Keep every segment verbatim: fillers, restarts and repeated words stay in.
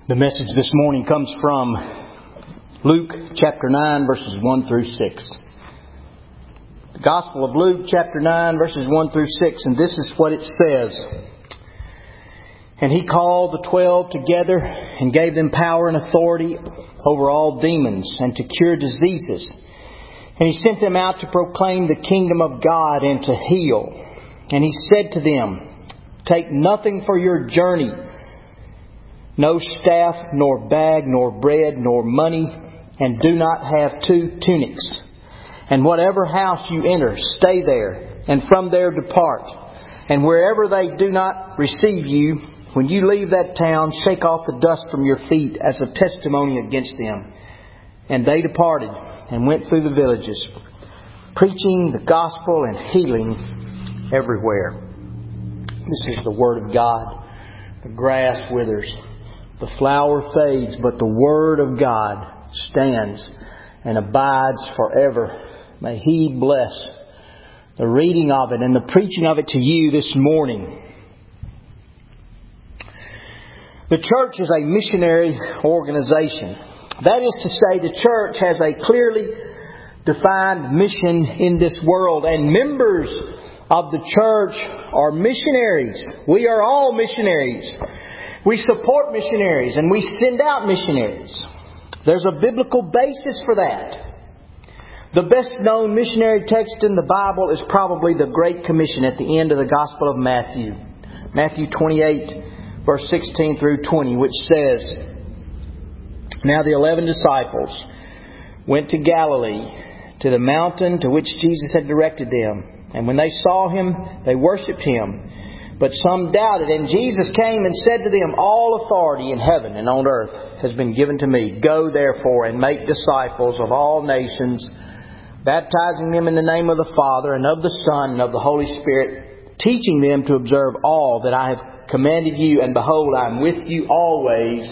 The message this morning comes from Luke chapter nine, verses one through six. The Gospel of Luke chapter nine, verses one through six, and this is what it says. And He called the twelve together and gave them power and authority over all demons and to cure diseases. And He sent them out to proclaim the kingdom of God and to heal. And He said to them, "Take nothing for your journey, no staff, nor bag, nor bread, nor money, and do not have two tunics. And whatever house you enter, stay there, and from there depart. And wherever they do not receive you, when you leave that town, shake off the dust from your feet as a testimony against them." And they departed and went through the villages, preaching the gospel and healing everywhere. This is the Word of God. The grass withers, the flower fades, but the Word of God stands and abides forever. May He bless the reading of it and the preaching of it to you this morning. The church is a missionary organization. That is to say, the church has a clearly defined mission in this world, and members of the church are missionaries. We are all missionaries. We support missionaries and we send out missionaries. There's a biblical basis for that. The best known missionary text in the Bible is probably the Great Commission at the end of the Gospel of Matthew. Matthew twenty-eight, verse sixteen through twenty, which says, "Now the eleven disciples went to Galilee, to the mountain to which Jesus had directed them. And when they saw Him, they worshipped Him. But some doubted. And Jesus came and said to them, 'All authority in heaven and on earth has been given to me. Go therefore and make disciples of all nations, baptizing them in the name of the Father and of the Son and of the Holy Spirit, teaching them to observe all that I have commanded you. And behold, I am with you always,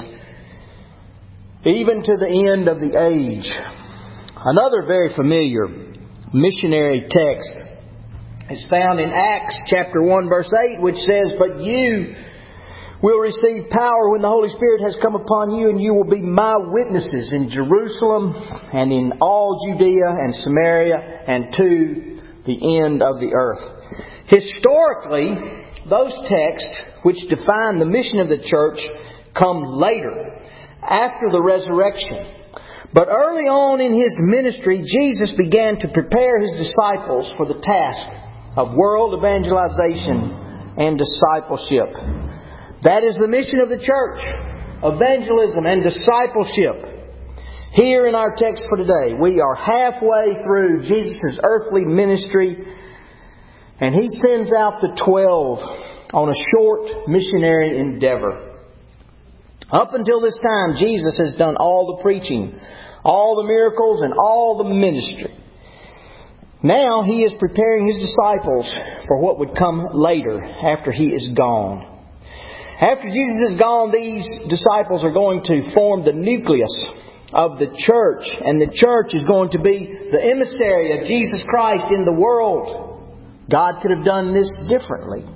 even to the end of the age.'" Another very familiar missionary text is found in Acts chapter one, verse eight, which says, "But you will receive power when the Holy Spirit has come upon you, and you will be my witnesses in Jerusalem and in all Judea and Samaria and to the end of the earth." Historically, those texts which define the mission of the church come later, after the resurrection. But early on in His ministry, Jesus began to prepare His disciples for the task of world evangelization and discipleship. That is the mission of the church: evangelism and discipleship. Here in our text for today, we are halfway through Jesus' earthly ministry, and He sends out the twelve on a short missionary endeavor. Up until this time, Jesus has done all the preaching, all the miracles, and all the ministry. Now He is preparing His disciples for what would come later after He is gone. After Jesus is gone, these disciples are going to form the nucleus of the church. And the church is going to be the emissary of Jesus Christ in the world. God could have done this differently.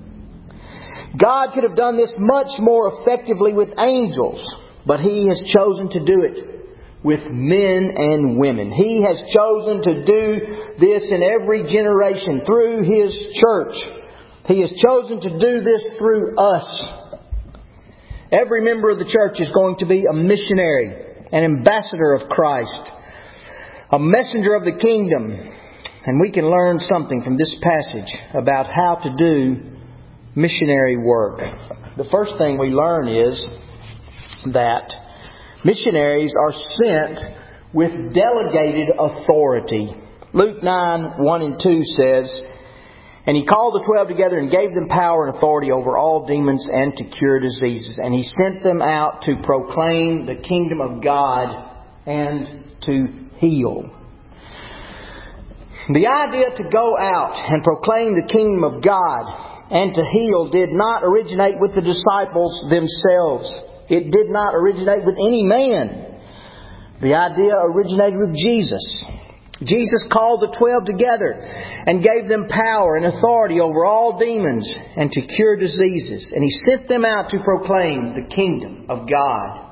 God could have done this much more effectively with angels. But He has chosen to do it with men and women. He has chosen to do this in every generation through His church. He has chosen to do this through us. Every member of the church is going to be a missionary, an ambassador of Christ, a messenger of the kingdom. And we can learn something from this passage about how to do missionary work. The first thing we learn is that missionaries are sent with delegated authority. Luke nine, one and two says, "And He called the twelve together and gave them power and authority over all demons and to cure diseases. And He sent them out to proclaim the kingdom of God and to heal." The idea to go out and proclaim the kingdom of God and to heal did not originate with the disciples themselves. It did not originate with any man. The idea originated with Jesus. Jesus called the twelve together and gave them power and authority over all demons and to cure diseases. And He sent them out to proclaim the kingdom of God.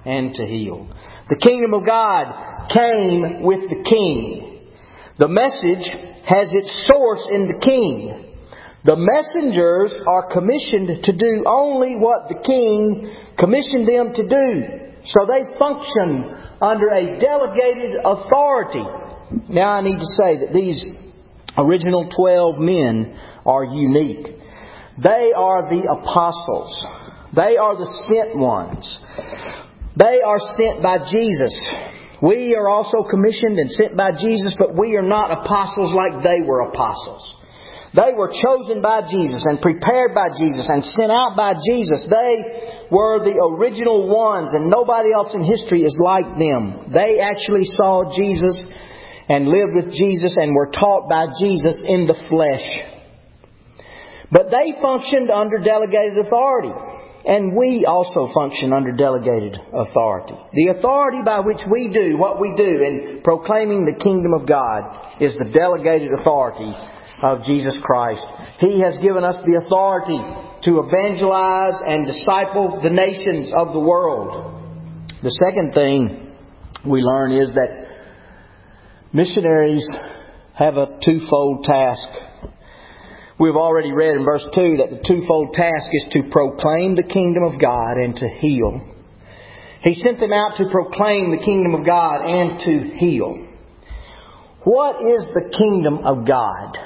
and to heal. The kingdom of God came with the King. The message has its source in the King. The messengers are commissioned to do only what the King commissioned them to do. So they function under a delegated authority. Now I need to say that these original twelve men are unique. They are the apostles. They are the sent ones. They are sent by Jesus. We are also commissioned and sent by Jesus, but we are not apostles like they were apostles. They were chosen by Jesus and prepared by Jesus and sent out by Jesus. They were the original ones, and nobody else in history is like them. They actually saw Jesus and lived with Jesus and were taught by Jesus in the flesh. But they functioned under delegated authority. And we also function under delegated authority. The authority by which we do what we do in proclaiming the kingdom of God is the delegated authority of Jesus Christ. He has given us the authority to evangelize and disciple the nations of the world. The second thing we learn is that missionaries have a twofold task. We've already read in verse two that the twofold task is to proclaim the kingdom of God and to heal. He sent them out to proclaim the kingdom of God and to heal. What is the kingdom of God?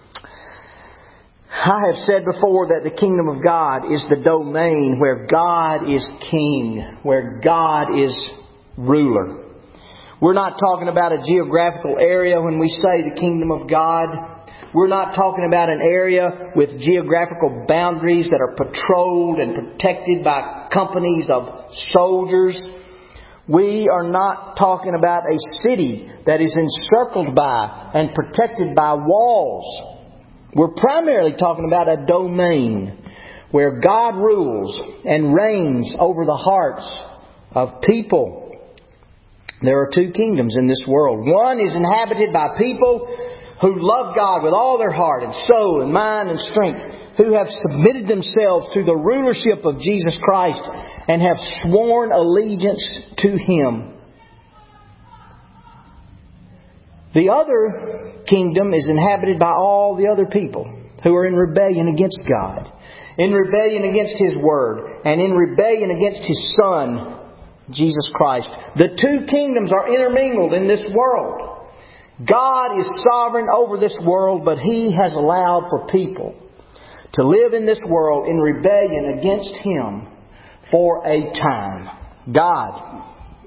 I have said before that the kingdom of God is the domain where God is king, where God is ruler. We're not talking about a geographical area when we say the kingdom of God. We're not talking about an area with geographical boundaries that are patrolled and protected by companies of soldiers. We are not talking about a city that is encircled by and protected by walls. We're primarily talking about a domain where God rules and reigns over the hearts of people. There are two kingdoms in this world. One is inhabited by people who love God with all their heart and soul and mind and strength, who have submitted themselves to the rulership of Jesus Christ and have sworn allegiance to Him. The other kingdom is inhabited by all the other people who are in rebellion against God, in rebellion against His Word, and in rebellion against His Son, Jesus Christ. The two kingdoms are intermingled in this world. God is sovereign over this world, but He has allowed for people to live in this world in rebellion against Him for a time. God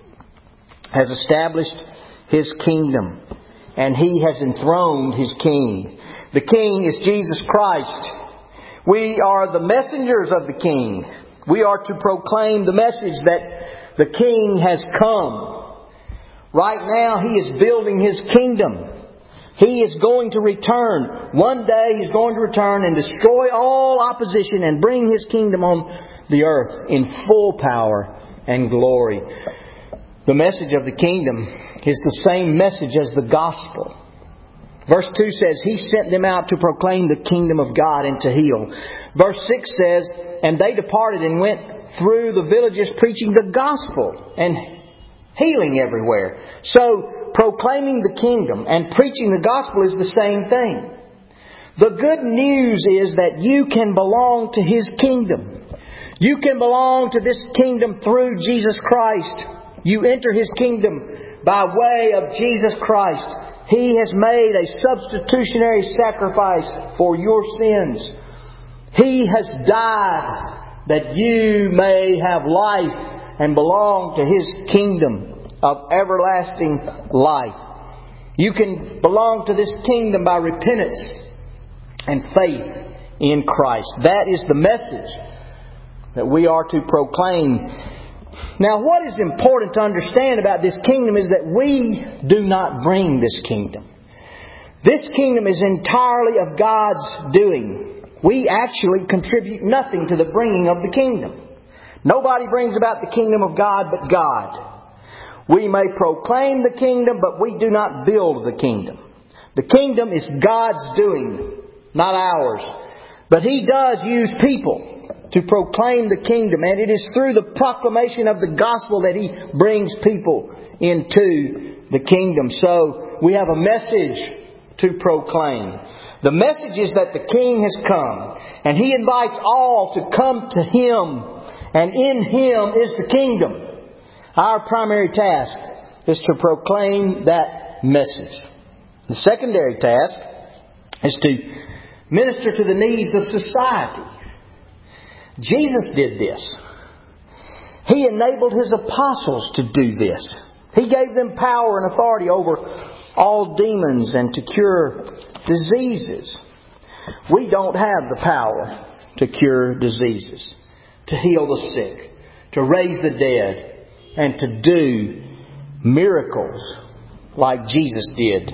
has established His kingdom, and He has enthroned His King. The King is Jesus Christ. We are the messengers of the King. We are to proclaim the message that the King has come. Right now, He is building His kingdom. He is going to return. One day, He's going to return and destroy all opposition and bring His kingdom on the earth in full power and glory. The message of the kingdom is the same message as the gospel. Verse two says, He sent them out to proclaim the kingdom of God and to heal. Verse six says, and they departed and went through the villages preaching the gospel and healing everywhere. So, proclaiming the kingdom and preaching the gospel is the same thing. The good news is that you can belong to His kingdom. You can belong to this kingdom through Jesus Christ. You enter His kingdom by way of Jesus Christ. He has made a substitutionary sacrifice for your sins. He has died that you may have life and belong to His kingdom of everlasting life. You can belong to this kingdom by repentance and faith in Christ. That is the message that we are to proclaim. Now, what is important to understand about this kingdom is that we do not bring this kingdom. This kingdom is entirely of God's doing. We actually contribute nothing to the bringing of the kingdom. Nobody brings about the kingdom of God but God. We may proclaim the kingdom, but we do not build the kingdom. The kingdom is God's doing, not ours. But He does use people to proclaim the kingdom. And it is through the proclamation of the gospel that He brings people into the kingdom. So we have a message to proclaim. The message is that the King has come, and He invites all to come to Him, and in Him is the kingdom. Our primary task is to proclaim that message. The secondary task is to minister to the needs of society. Jesus did this. He enabled His apostles to do this. He gave them power and authority over all demons and to cure diseases. We don't have the power to cure diseases, to heal the sick, to raise the dead, and to do miracles like Jesus did.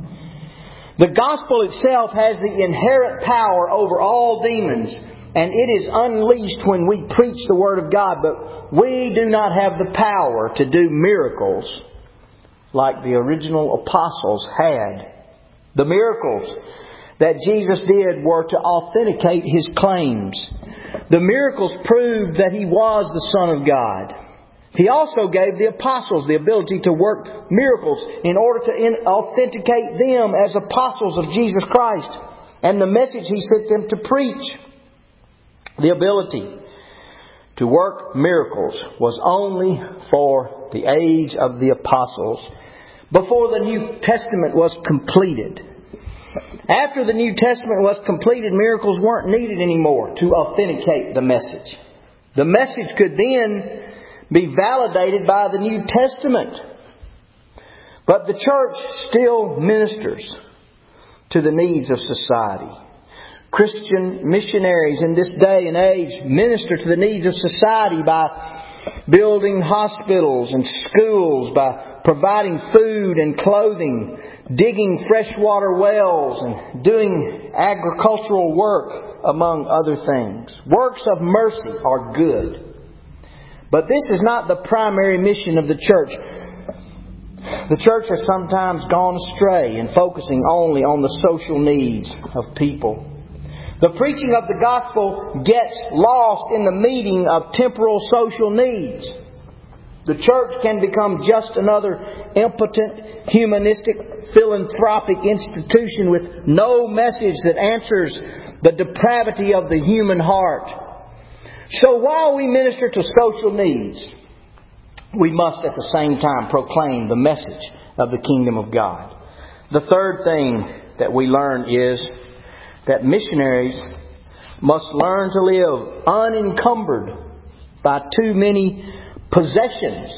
The gospel itself has the inherent power over all demons, and it is unleashed when we preach the Word of God, but we do not have the power to do miracles like the original apostles had. The miracles that Jesus did were to authenticate His claims. The miracles proved that He was the Son of God. He also gave the apostles the ability to work miracles in order to authenticate them as apostles of Jesus Christ and the message He sent them to preach. The ability to work miracles was only for the age of the apostles, before the New Testament was completed. After the New Testament was completed, miracles weren't needed anymore to authenticate the message. The message could then be validated by the New Testament. But the church still ministers to the needs of society. Christian missionaries in this day and age minister to the needs of society by building hospitals and schools, by providing food and clothing, digging freshwater wells, and doing agricultural work, among other things. Works of mercy are good. But this is not the primary mission of the church. The church has sometimes gone astray in focusing only on the social needs of people. The preaching of the gospel gets lost in the meeting of temporal social needs. The church can become just another impotent, humanistic, philanthropic institution with no message that answers the depravity of the human heart. So while we minister to social needs, we must at the same time proclaim the message of the kingdom of God. The third thing that we learn is that missionaries must learn to live unencumbered by too many possessions.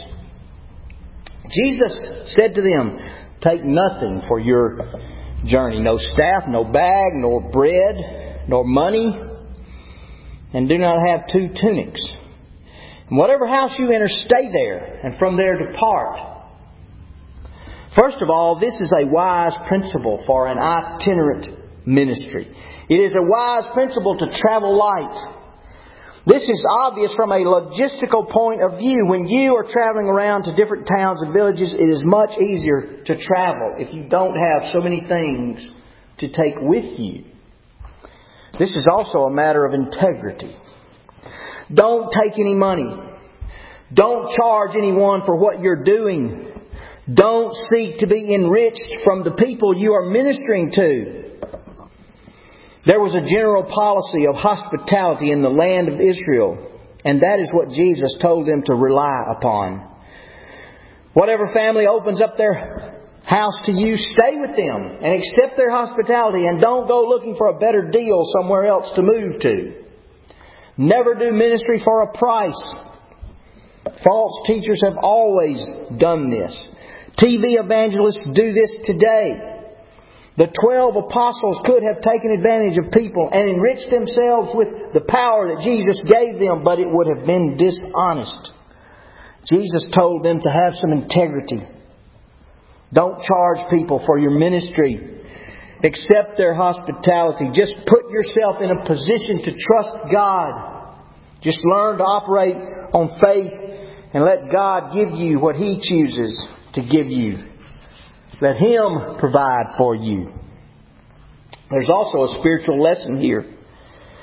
Jesus said to them, "Take nothing for your journey, no staff, no bag, nor bread, nor money, and do not have two tunics. In whatever house you enter, stay there, and from there depart." First of all, this is a wise principle for an itinerant ministry. It is a wise principle to travel light. This is obvious from a logistical point of view. When you are traveling around to different towns and villages, it is much easier to travel if you don't have so many things to take with you. This is also a matter of integrity. Don't take any money. Don't charge anyone for what you're doing. Don't seek to be enriched from the people you are ministering to. There was a general policy of hospitality in the land of Israel, and that is what Jesus told them to rely upon. Whatever family opens up their house to you, stay with them and accept their hospitality, and don't go looking for a better deal somewhere else to move to. Never do ministry for a price. False teachers have always done this. T V evangelists do this today. The twelve apostles could have taken advantage of people and enriched themselves with the power that Jesus gave them, but it would have been dishonest. Jesus told them to have some integrity. Don't charge people for your ministry. Accept their hospitality. Just put yourself in a position to trust God. Just learn to operate on faith and let God give you what He chooses to give you. Let Him provide for you. There's also a spiritual lesson here.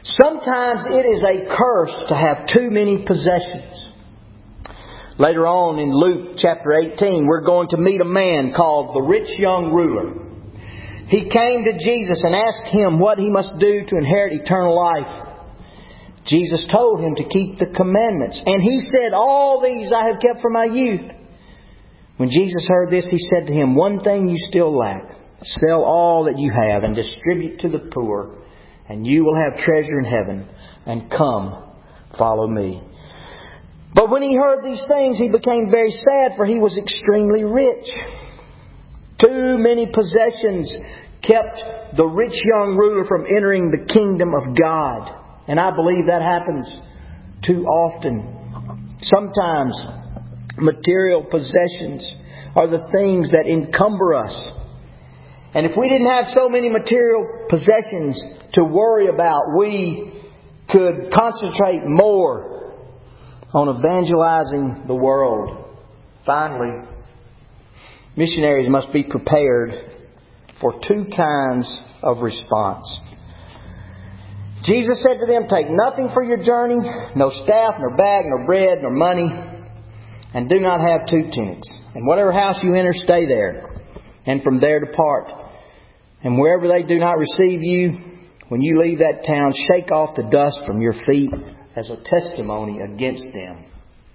Sometimes it is a curse to have too many possessions. Later on in Luke chapter eighteen, we're going to meet a man called the rich young ruler. He came to Jesus and asked Him what he must do to inherit eternal life. Jesus told him to keep the commandments. And he said, "All these I have kept from my youth." When Jesus heard this, He said to him, "One thing you still lack. Sell all that you have and distribute to the poor, and you will have treasure in heaven. And come, follow me." But when he heard these things, he became very sad, for he was extremely rich. Too many possessions kept the rich young ruler from entering the kingdom of God. And I believe that happens too often. Sometimes material possessions are the things that encumber us. And if we didn't have so many material possessions to worry about, we could concentrate more on evangelizing the world. Finally, missionaries must be prepared for two kinds of response. Jesus said to them, "Take nothing for your journey, no staff, nor bag, nor bread, nor money, and do not have two tunics. And whatever house you enter, stay there, and from there depart. And wherever they do not receive you, when you leave that town, shake off the dust from your feet as a testimony against them."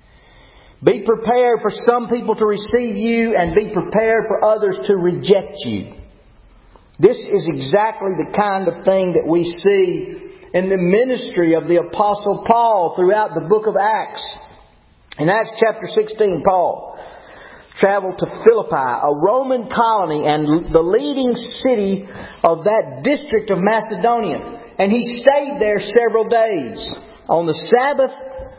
Be prepared for some people to receive you, and be prepared for others to reject you. This is exactly the kind of thing that we see in the ministry of the Apostle Paul throughout the book of Acts. In Acts chapter sixteen, Paul traveled to Philippi, a Roman colony and the leading city of that district of Macedonia. And he stayed there several days. On the Sabbath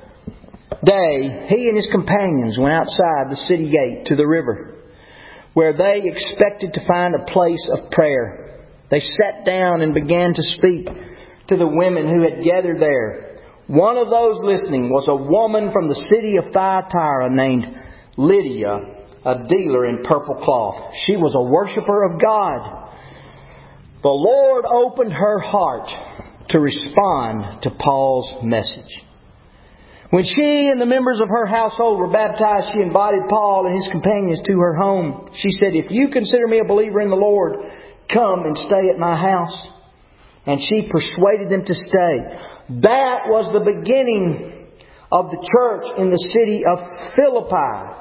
day, he and his companions went outside the city gate to the river, where they expected to find a place of prayer. They sat down and began to speak to the women who had gathered there. One of those listening was a woman from the city of Thyatira named Lydia, a dealer in purple cloth. She was a worshiper of God. The Lord opened her heart to respond to Paul's message. When she and the members of her household were baptized, she invited Paul and his companions to her home. She said, "If you consider me a believer in the Lord, come and stay at my house." And she persuaded them to stay. That was the beginning of the church in the city of Philippi.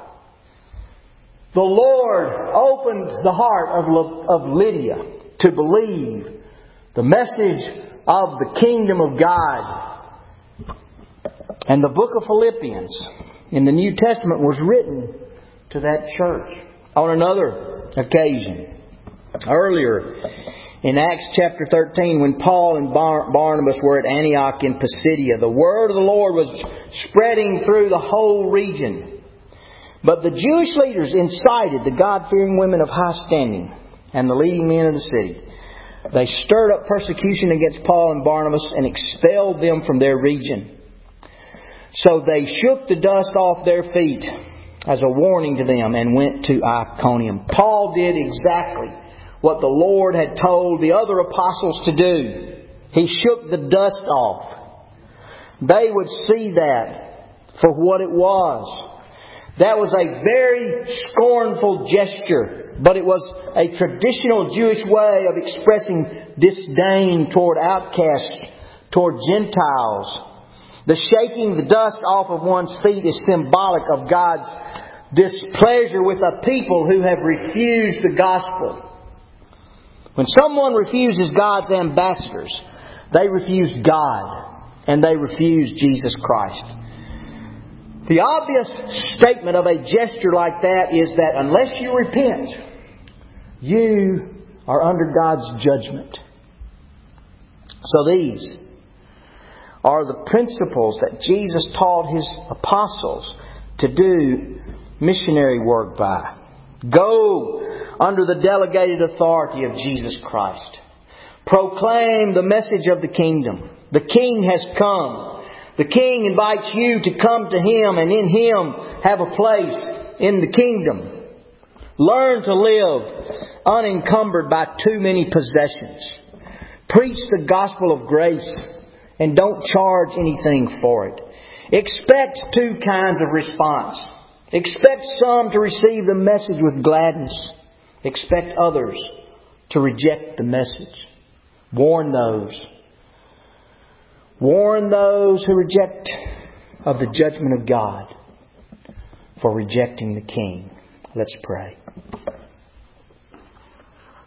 The Lord opened the heart of, of Lydia to believe the message of the kingdom of God. And the book of Philippians in the New Testament was written to that church. On another occasion, earlier in Acts chapter thirteen, when Paul and Bar- Barnabas were at Antioch in Pisidia, the word of the Lord was spreading through the whole region. But the Jewish leaders incited the God-fearing women of high standing and the leading men of the city. They stirred up persecution against Paul and Barnabas and expelled them from their region. So they shook the dust off their feet as a warning to them and went to Iconium. Paul did exactly what the Lord had told the other apostles to do. He shook the dust off. They would see that for what it was. That was a very scornful gesture, but it was a traditional Jewish way of expressing disdain toward outcasts, toward Gentiles. The shaking the dust off of one's feet is symbolic of God's displeasure with a people who have refused the gospel. When someone refuses God's ambassadors, they refuse God and they refuse Jesus Christ. The obvious statement of a gesture like that is that unless you repent, you are under God's judgment. So these are the principles that Jesus taught His apostles to do missionary work by. Go under the delegated authority of Jesus Christ. Proclaim the message of the kingdom. The King has come. The King invites you to come to Him and in Him have a place in the kingdom. Learn to live unencumbered by too many possessions. Preach the gospel of grace and don't charge anything for it. Expect two kinds of response. Expect some to receive the message with gladness. Expect others to reject the message. Warn those. Warn those who reject of the judgment of God for rejecting the King. Let's pray.